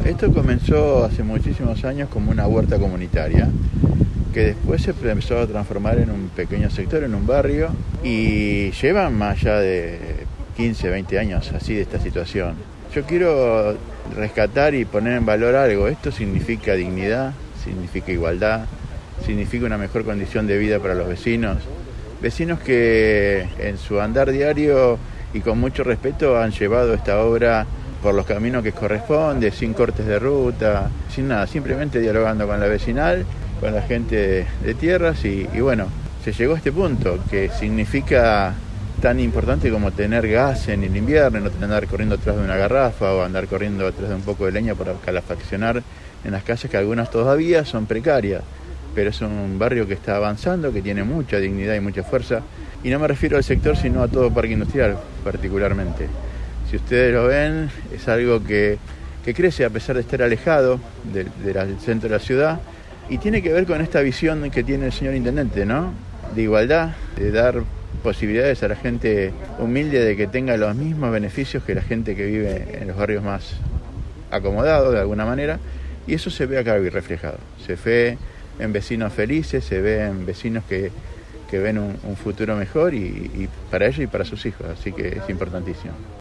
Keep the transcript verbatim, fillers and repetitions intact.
Esto comenzó hace muchísimos años como una huerta comunitaria, que después se empezó a transformar en un pequeño sector, en un barrio, y llevan más allá de quince, veinte años así de esta situación. Yo quiero rescatar y poner en valor algo. Esto significa dignidad, significa igualdad, significa una mejor condición de vida para los vecinos. Vecinos que en su andar diario y con mucho respeto han llevado esta obra por los caminos que corresponde, sin cortes de ruta, sin nada, simplemente dialogando con la vecinal, con la gente de tierras y, y bueno, se llegó a este punto que significa tan importante como tener gas en el invierno, no tener que andar corriendo atrás de una garrafa o andar corriendo atrás de un poco de leña para calefaccionar en las calles que algunas todavía son precarias, pero es un barrio que está avanzando, que tiene mucha dignidad y mucha fuerza, y no me refiero al sector sino a todo Parque Industrial particularmente. Si ustedes lo ven, es algo que, que crece a pesar de estar alejado de, de la, del centro de la ciudad, y tiene que ver con esta visión que tiene el señor intendente, ¿no? De igualdad, de dar posibilidades a la gente humilde de que tenga los mismos beneficios que la gente que vive en los barrios más acomodados de alguna manera, y eso se ve acá reflejado. Se ve en vecinos felices, se ve en vecinos que, que ven un, un futuro mejor y, y para ellos y para sus hijos, así que es importantísimo.